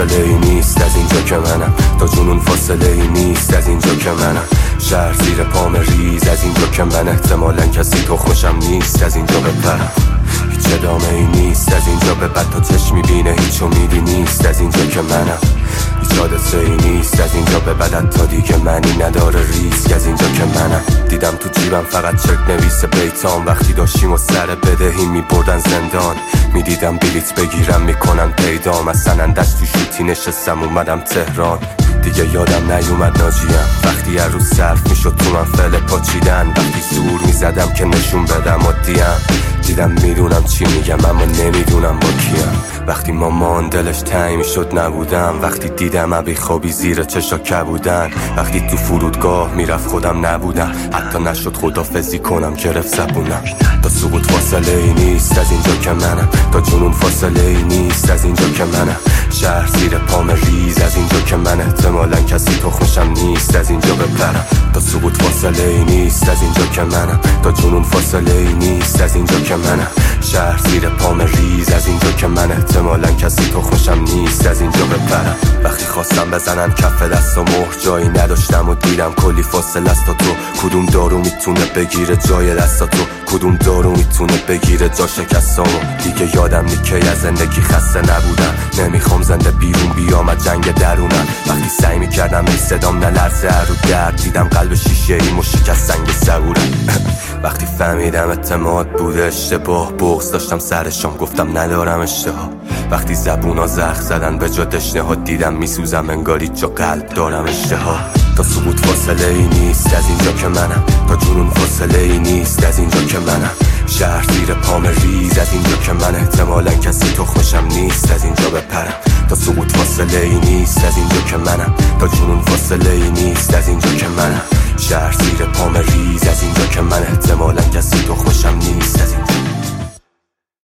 فاصله ای نیست از اینجا که منم، تا جنون فاصله ای نیست از اینجا که منم. شهر زیر پام ریز از اینجا که من احتمالاً کسی تو خوشم نیست از اینجا بپرم. هیچ ادامه ای نیست از اینجا به بعد، تا چشم میبینه هیچ امیدی نیست از اینجا که منم. هیچ حادثه ای نیست از اینجا به بعد، تا دیگه معنی نداره ریسک از اینجا که منم. دیدم تو جیبم فقط چک نویس بیتام، وقتی داشتیم و سر بدهی میبردن زندان. میدیدم بلیت بگیرم میکنن پیدام، از سنندش تو شوتی نشستم اومدم تهران. دیگه یادم نیومد ناجیم وقتی هر روز صرف میشد تو من فعل پاچیدن، وقتی زور میزدم که نشون بدم عادیم. دیدم میدونم چی میگم اما نمیدونم با کیم. وقتی مامان دلش تنگ میشد نبودم، وقتی دیدم ابی خوابی زیر چشا کبودن، وقتی تو فرودگاه میرفت خودم نبودم، حتی نشد خدافزی کنم گرفت زبونم. تا سقوط فاصله ای نیست از اینجا که منم، تا جنون فاصله ای نیست از اینجا که منم. شهر زیر پام ریز از اینجا که من احتمالاً کسی تو خوشم نیست از اینجا بپرم. تا سقوط فاصله ای نیست از اینجا که منم، تا جنون فاصله ای نیست از اینجا که منم. شهر زیر پام ریز از اینجا که من احتمالاً کسی تو خوشم نیست از اینجا بپرم. وقتی خواستم بزنم کف دست و مهر جایی نداشتم و دیدم کلی فاصله است. تو کدوم دارو میتونه بگیره جای دست تو، کدوم دارو میتونه بگیره جا شکستامو. دیگه یادم نی که از زندگی خسته نبودم، نمیخوام زنده بیرون بیام از جنگ درونم. وقتی سعی میکردم ای صدام نلرزه رو درد، دیدم قلب شیشه ای و شکست سنگ صبورم. وقتی فهمیدم اعتماد بوده اشتباه، بغض داشتم سرشام گفتم ندارم اشتها. وقتی زبونا زخم زدن به جا دشنه ها، دیدم میسوزم انگاری جا قلب دارم اشتها. تا سقوط فاصله ای نیست از اینجا که منم، تا جنون فاصله ای نیست از اینجا که منم. شهر زیر پام ریز از اینجا که من احتمالاً کسی تو خوشم نیست از اینجا بپرم. تا سقوط فاصله ای نیست از اینجا که منم، تا جنون فاصله ای نیست از اینجا که منم. شهر زیر پام ریز از اینجا که من احتمالاً کسی تو خوشم نیست از اینجا.